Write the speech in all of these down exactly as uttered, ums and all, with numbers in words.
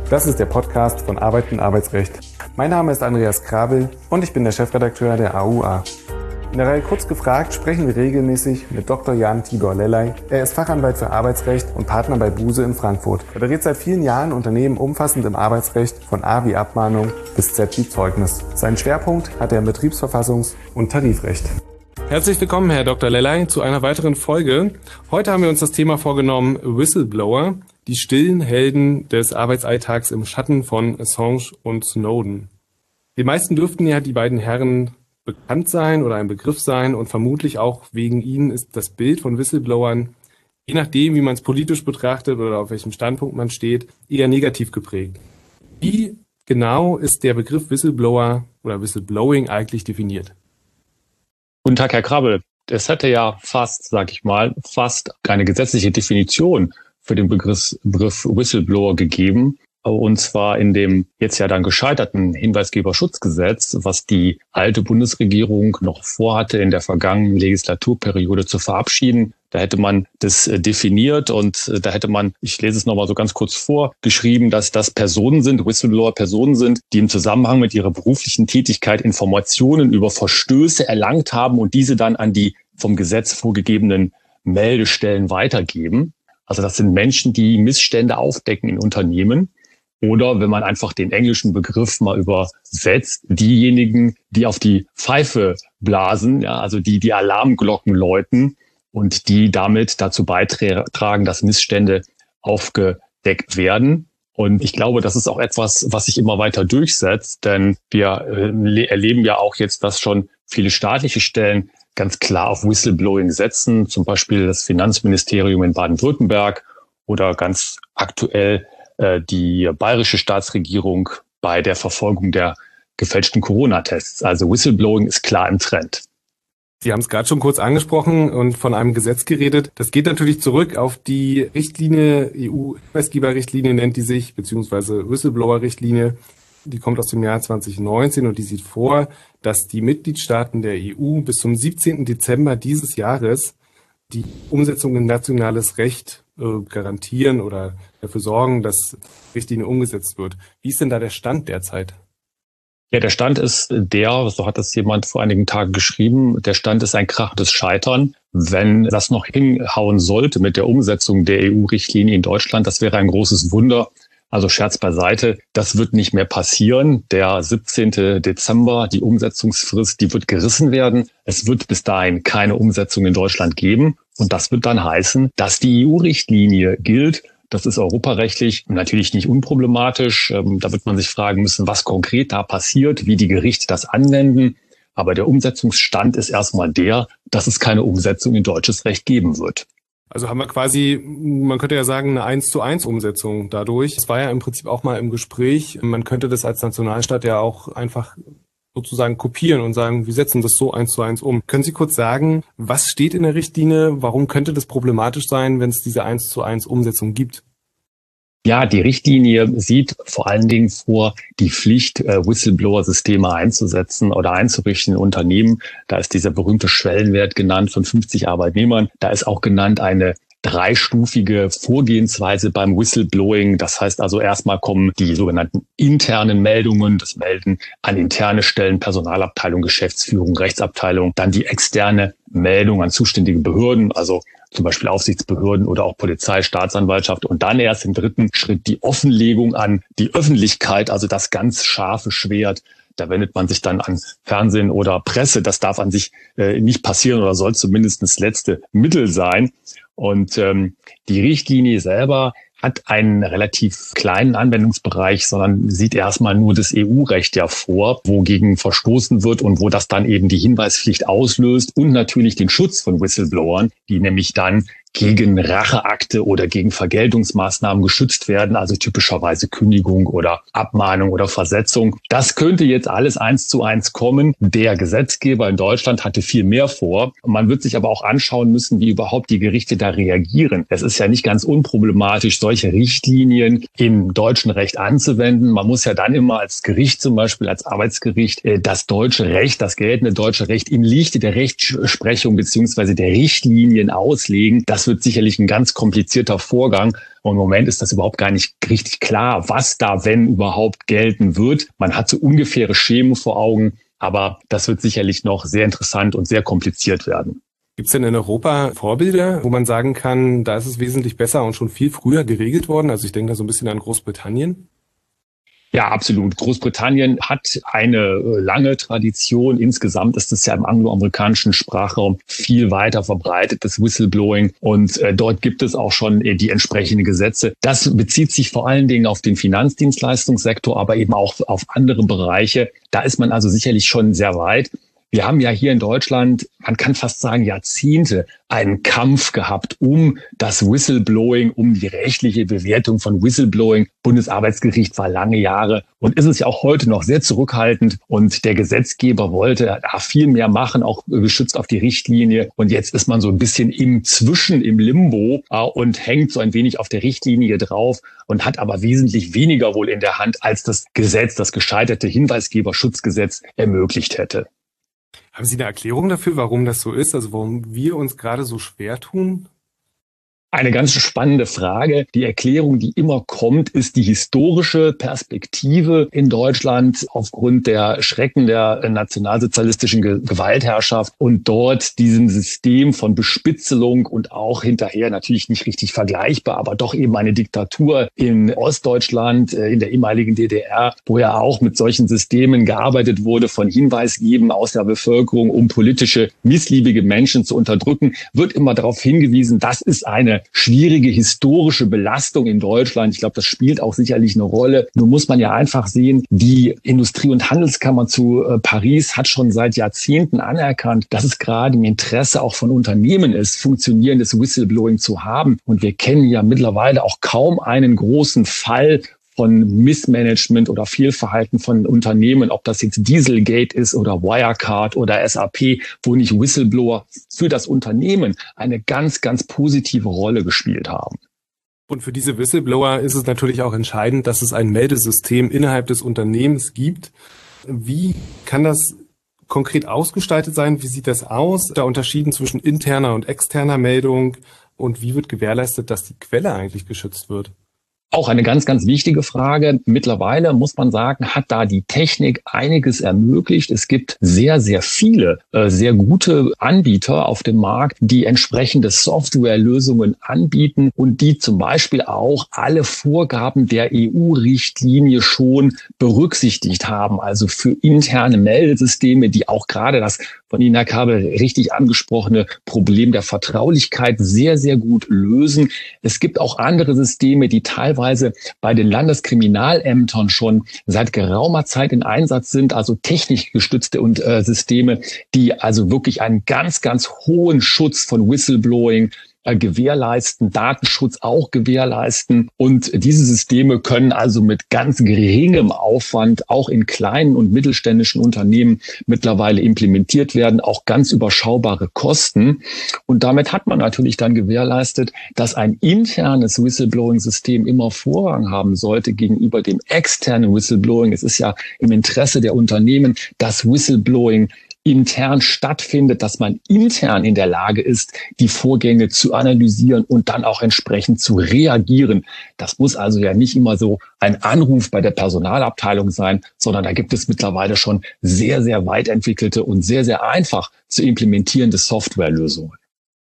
Das ist der Podcast von Arbeit und Arbeitsrecht. Mein Name ist Andreas Krabel und ich bin der Chefredakteur der A U A. In der Reihe Kurz gefragt sprechen wir regelmäßig mit Doktor Jan Tibor Lellay. Er ist Fachanwalt für Arbeitsrecht und Partner bei Buse in Frankfurt. Er berät seit vielen Jahren Unternehmen umfassend im Arbeitsrecht, von A wie Abmahnung bis Z wie Zeugnis. Seinen Schwerpunkt hat er im Betriebsverfassungs- und Tarifrecht. Herzlich willkommen, Herr Doktor Lellay, zu einer weiteren Folge. Heute haben wir uns das Thema vorgenommen, Whistleblower, die stillen Helden des Arbeitsalltags im Schatten von Assange und Snowden. Den meisten dürften ja die beiden Herren bekannt sein oder ein Begriff sein und vermutlich auch wegen ihnen ist das Bild von Whistleblowern, je nachdem, wie man es politisch betrachtet oder auf welchem Standpunkt man steht, eher negativ geprägt. Wie genau ist der Begriff Whistleblower oder Whistleblowing eigentlich definiert? Guten Tag, Herr Krabbel. Es hätte ja fast, sag ich mal, fast eine gesetzliche Definition für den Begriff, Begriff Whistleblower gegeben. Und zwar in dem jetzt ja dann gescheiterten Hinweisgeberschutzgesetz, was die alte Bundesregierung noch vorhatte, in der vergangenen Legislaturperiode zu verabschieden. Da hätte man das definiert und da hätte man, ich lese es nochmal so ganz kurz vor, geschrieben, dass das Personen sind, Whistleblower Personen sind, die im Zusammenhang mit ihrer beruflichen Tätigkeit Informationen über Verstöße erlangt haben und diese dann an die vom Gesetz vorgegebenen Meldestellen weitergeben. Also das sind Menschen, die Missstände aufdecken in Unternehmen. Oder wenn man einfach den englischen Begriff mal übersetzt, diejenigen, die auf die Pfeife blasen, ja, also die die Alarmglocken läuten und die damit dazu beitragen, dass Missstände aufgedeckt werden. Und ich glaube, das ist auch etwas, was sich immer weiter durchsetzt, denn wir äh, erleben ja auch jetzt, dass schon viele staatliche Stellen ganz klar auf Whistleblowing setzen, zum Beispiel das Finanzministerium in Baden-Württemberg oder ganz aktuell die bayerische Staatsregierung bei der Verfolgung der gefälschten Corona-Tests. Also Whistleblowing ist klar im Trend. Sie haben es gerade schon kurz angesprochen und von einem Gesetz geredet. Das geht natürlich zurück auf die Richtlinie, E U-Hinweisgeberrichtlinie nennt die sich, beziehungsweise Whistleblower-Richtlinie. Die kommt aus dem Jahr zwanzig neunzehn und die sieht vor, dass die Mitgliedstaaten der E U bis zum siebzehnten Dezember dieses Jahres die Umsetzung in nationales Recht äh, garantieren oder dafür sorgen, dass die Richtlinie umgesetzt wird. Wie ist denn da der Stand derzeit? Ja, der Stand ist der, so hat das jemand vor einigen Tagen geschrieben, der Stand ist ein krachendes Scheitern. Wenn das noch hinhauen sollte mit der Umsetzung der E U-Richtlinie in Deutschland, das wäre ein großes Wunder. Also Scherz beiseite, das wird nicht mehr passieren. Der siebzehnten Dezember, die Umsetzungsfrist, die wird gerissen werden. Es wird bis dahin keine Umsetzung in Deutschland geben. Und das wird dann heißen, dass die E U-Richtlinie gilt. Das ist europarechtlich natürlich nicht unproblematisch. Da wird man sich fragen müssen, was konkret da passiert, wie die Gerichte das anwenden. Aber der Umsetzungsstand ist erstmal der, dass es keine Umsetzung in deutsches Recht geben wird. Also haben wir quasi, man könnte ja sagen, eine eins zu eins Umsetzung dadurch. Es war ja im Prinzip auch mal im Gespräch. Man könnte das als Nationalstaat ja auch einfach sozusagen kopieren und sagen, wir setzen das so eins zu eins um. Können Sie kurz sagen, was steht in der Richtlinie? Warum könnte das problematisch sein, wenn es diese eins zu eins Umsetzung gibt? Ja, die Richtlinie sieht vor allen Dingen vor, die Pflicht, Whistleblower-Systeme einzusetzen oder einzurichten in Unternehmen. Da ist dieser berühmte Schwellenwert genannt von fünfzig Arbeitnehmern. Da ist auch genannt eine dreistufige Vorgehensweise beim Whistleblowing. Das heißt also, erstmal kommen die sogenannten internen Meldungen, das Melden an interne Stellen, Personalabteilung, Geschäftsführung, Rechtsabteilung, dann die externe Meldung an zuständige Behörden, also zum Beispiel Aufsichtsbehörden oder auch Polizei, Staatsanwaltschaft und dann erst im dritten Schritt die Offenlegung an die Öffentlichkeit, also das ganz scharfe Schwert. Da wendet man sich dann an Fernsehen oder Presse. Das darf an sich äh, nicht passieren oder soll zumindest das letzte Mittel sein. Und ähm, die Richtlinie selber hat einen relativ kleinen Anwendungsbereich, sondern sieht erstmal nur das E U-Recht ja vor, wogegen verstoßen wird und wo das dann eben die Hinweispflicht auslöst und natürlich den Schutz von Whistleblowern, die nämlich dann gegen Racheakte oder gegen Vergeltungsmaßnahmen geschützt werden, also typischerweise Kündigung oder Abmahnung oder Versetzung. Das könnte jetzt alles eins zu eins kommen. Der Gesetzgeber in Deutschland hatte viel mehr vor. Man wird sich aber auch anschauen müssen, wie überhaupt die Gerichte da reagieren. Es ist ja nicht ganz unproblematisch, solche Richtlinien im deutschen Recht anzuwenden. Man muss ja dann immer als Gericht, zum Beispiel als Arbeitsgericht, das deutsche Recht, das geltende deutsche Recht im Lichte der Rechtsprechung beziehungsweise der Richtlinien auslegen. Das wird sicherlich ein ganz komplizierter Vorgang. Und im Moment ist das überhaupt gar nicht richtig klar, was da, wenn überhaupt, gelten wird. Man hat so ungefähre Schemen vor Augen, aber das wird sicherlich noch sehr interessant und sehr kompliziert werden. Gibt es denn in Europa Vorbilder, wo man sagen kann, da ist es wesentlich besser und schon viel früher geregelt worden? Also ich denke da so ein bisschen an Großbritannien. Ja, absolut. Großbritannien hat eine lange Tradition. Insgesamt ist es ja im angloamerikanischen Sprachraum viel weiter verbreitet, das Whistleblowing. Und äh, dort gibt es auch schon äh, die entsprechenden Gesetze. Das bezieht sich vor allen Dingen auf den Finanzdienstleistungssektor, aber eben auch auf andere Bereiche. Da ist man also sicherlich schon sehr weit. Wir haben ja hier in Deutschland, man kann fast sagen Jahrzehnte, einen Kampf gehabt um das Whistleblowing, um die rechtliche Bewertung von Whistleblowing. Bundesarbeitsgericht war lange Jahre und ist es ja auch heute noch sehr zurückhaltend. Und der Gesetzgeber wollte da viel mehr machen, auch gestützt auf die Richtlinie. Und jetzt ist man so ein bisschen im Zwischen, im Limbo äh, und hängt so ein wenig auf der Richtlinie drauf und hat aber wesentlich weniger wohl in der Hand, als das Gesetz, das gescheiterte Hinweisgeberschutzgesetz ermöglicht hätte. Haben Sie eine Erklärung dafür, warum das so ist? Also warum wir uns gerade so schwer tun? Eine ganz spannende Frage. Die Erklärung, die immer kommt, ist die historische Perspektive in Deutschland aufgrund der Schrecken der nationalsozialistischen Ge- Gewaltherrschaft und dort diesem System von Bespitzelung und auch hinterher natürlich nicht richtig vergleichbar, aber doch eben eine Diktatur in Ostdeutschland, in der ehemaligen D D R, wo ja auch mit solchen Systemen gearbeitet wurde, von Hinweisgeben aus der Bevölkerung, um politische, missliebige Menschen zu unterdrücken, wird immer darauf hingewiesen, das ist eine schwierige historische Belastung in Deutschland. Ich glaube, das spielt auch sicherlich eine Rolle. Nur muss man ja einfach sehen, die Industrie- und Handelskammer zu äh, Paris hat schon seit Jahrzehnten anerkannt, dass es gerade im Interesse auch von Unternehmen ist, funktionierendes Whistleblowing zu haben. Und wir kennen ja mittlerweile auch kaum einen großen Fall von Missmanagement oder Fehlverhalten von Unternehmen, ob das jetzt Dieselgate ist oder Wirecard oder S A P, wo nicht Whistleblower für das Unternehmen eine ganz, ganz positive Rolle gespielt haben. Und für diese Whistleblower ist es natürlich auch entscheidend, dass es ein Meldesystem innerhalb des Unternehmens gibt. Wie kann das konkret ausgestaltet sein? Wie sieht das aus? Da unterschieden zwischen interner und externer Meldung und wie wird gewährleistet, dass die Quelle eigentlich geschützt wird? Auch eine ganz, ganz wichtige Frage. Mittlerweile muss man sagen, hat da die Technik einiges ermöglicht. Es gibt sehr, sehr viele, äh, sehr gute Anbieter auf dem Markt, die entsprechende Softwarelösungen anbieten und die zum Beispiel auch alle Vorgaben der E U-Richtlinie schon berücksichtigt haben. Also für interne Meldesysteme, die auch gerade das von Ihnen, Herr Kabel, richtig angesprochene Problem der Vertraulichkeit sehr, sehr gut lösen. Es gibt auch andere Systeme, die teilweise bei den Landeskriminalämtern schon seit geraumer Zeit in Einsatz sind, also technisch gestützte und, äh, Systeme, die also wirklich einen ganz, ganz hohen Schutz von Whistleblowing gewährleisten, Datenschutz auch gewährleisten. Und diese Systeme können also mit ganz geringem Aufwand auch in kleinen und mittelständischen Unternehmen mittlerweile implementiert werden, auch ganz überschaubare Kosten. Und damit hat man natürlich dann gewährleistet, dass ein internes Whistleblowing-System immer Vorrang haben sollte gegenüber dem externen Whistleblowing. Es ist ja im Interesse der Unternehmen, dass Whistleblowing intern stattfindet, dass man intern in der Lage ist, die Vorgänge zu analysieren und dann auch entsprechend zu reagieren. Das muss also ja nicht immer so ein Anruf bei der Personalabteilung sein, sondern da gibt es mittlerweile schon sehr, sehr weit entwickelte und sehr, sehr einfach zu implementierende Softwarelösungen.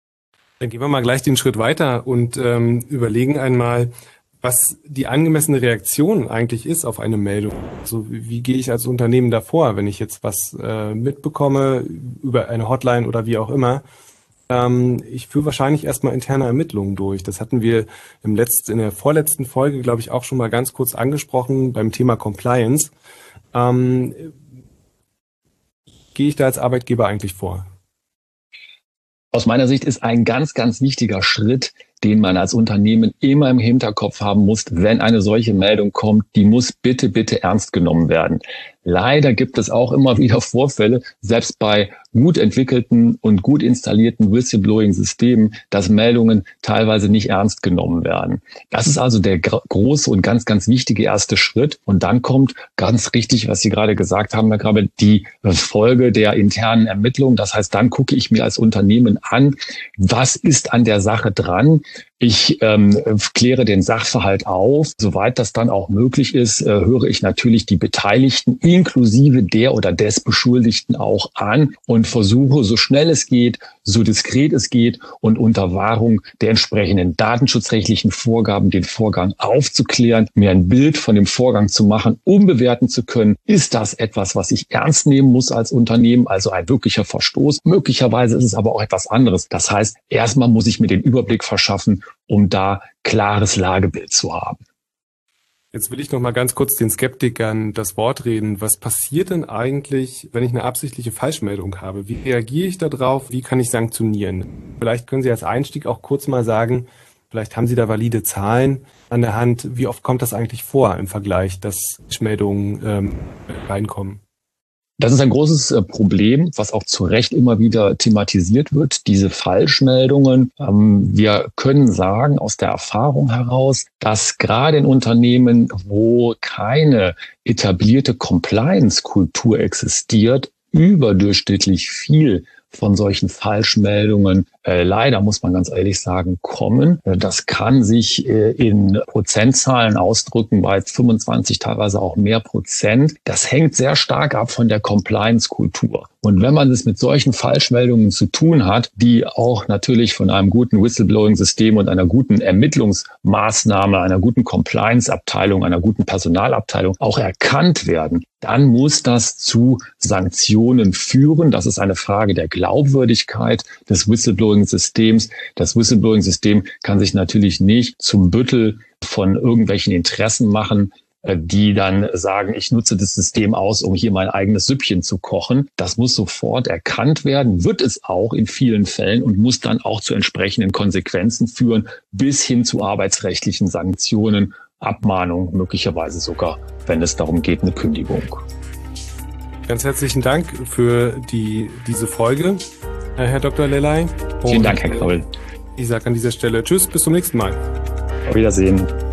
Dann gehen wir mal gleich den Schritt weiter und ähm, überlegen einmal, was die angemessene Reaktion eigentlich ist auf eine Meldung. Also wie, wie gehe ich als Unternehmen davor, wenn ich jetzt was äh, mitbekomme über eine Hotline oder wie auch immer. Ähm, ich führe wahrscheinlich erstmal interne Ermittlungen durch. Das hatten wir im letzten, in der vorletzten Folge, glaube ich, auch schon mal ganz kurz angesprochen beim Thema Compliance. Ähm, gehe ich da als Arbeitgeber eigentlich vor? Aus meiner Sicht ist ein ganz, ganz wichtiger Schritt, den man als Unternehmen immer im Hinterkopf haben muss, wenn eine solche Meldung kommt, die muss bitte, bitte ernst genommen werden. Leider gibt es auch immer wieder Vorfälle, selbst bei gut entwickelten und gut installierten Whistleblowing-Systemen, dass Meldungen teilweise nicht ernst genommen werden. Das ist also der große und ganz, ganz wichtige erste Schritt. Und dann kommt ganz richtig, was Sie gerade gesagt haben, Herr Grabel, die Folge der internen Ermittlung. Das heißt, dann gucke ich mir als Unternehmen an, was ist an der Sache dran? Ich ähm, kläre den Sachverhalt auf. Soweit das dann auch möglich ist, äh, höre ich natürlich die Beteiligten inklusive der oder des Beschuldigten auch an und versuche, so schnell es geht, so diskret es geht und unter Wahrung der entsprechenden datenschutzrechtlichen Vorgaben den Vorgang aufzuklären, mir ein Bild von dem Vorgang zu machen, um bewerten zu können, ist das etwas, was ich ernst nehmen muss als Unternehmen, also ein wirklicher Verstoß. Möglicherweise ist es aber auch etwas anderes. Das heißt, erstmal muss ich mir den Überblick verschaffen, um da klares Lagebild zu haben. Jetzt will ich noch mal ganz kurz den Skeptikern das Wort reden. Was passiert denn eigentlich, wenn ich eine absichtliche Falschmeldung habe? Wie reagiere ich darauf? Wie kann ich sanktionieren? Vielleicht können Sie als Einstieg auch kurz mal sagen, vielleicht haben Sie da valide Zahlen an der Hand. Wie oft kommt das eigentlich vor im Vergleich, dass Falschmeldungen ähm, reinkommen? Das ist ein großes Problem, was auch zu Recht immer wieder thematisiert wird, diese Falschmeldungen. Wir können sagen aus der Erfahrung heraus, dass gerade in Unternehmen, wo keine etablierte Compliance-Kultur existiert, überdurchschnittlich viel von solchen Falschmeldungen äh, leider, muss man ganz ehrlich sagen, kommen. Das kann sich äh, in Prozentzahlen ausdrücken, bei fünfundzwanzig, teilweise auch mehr Prozent. Das hängt sehr stark ab von der Compliance-Kultur. Und wenn man es mit solchen Falschmeldungen zu tun hat, die auch natürlich von einem guten Whistleblowing-System und einer guten Ermittlungsmaßnahme, einer guten Compliance-Abteilung, einer guten Personalabteilung auch erkannt werden, dann muss das zu Sanktionen führen. Das ist eine Frage der Glaubwürdigkeit des Whistleblowing-Systems. Das Whistleblowing-System kann sich natürlich nicht zum Büttel von irgendwelchen Interessen machen, die dann sagen, ich nutze das System aus, um hier mein eigenes Süppchen zu kochen. Das muss sofort erkannt werden, wird es auch in vielen Fällen und muss dann auch zu entsprechenden Konsequenzen führen, bis hin zu arbeitsrechtlichen Sanktionen, Abmahnung, möglicherweise sogar, wenn es darum geht, eine Kündigung. Ganz herzlichen Dank für die diese Folge, Herr Doktor Lelay. Vielen Dank, Herr Krabbel. Ich sage an dieser Stelle Tschüss, bis zum nächsten Mal. Auf Wiedersehen.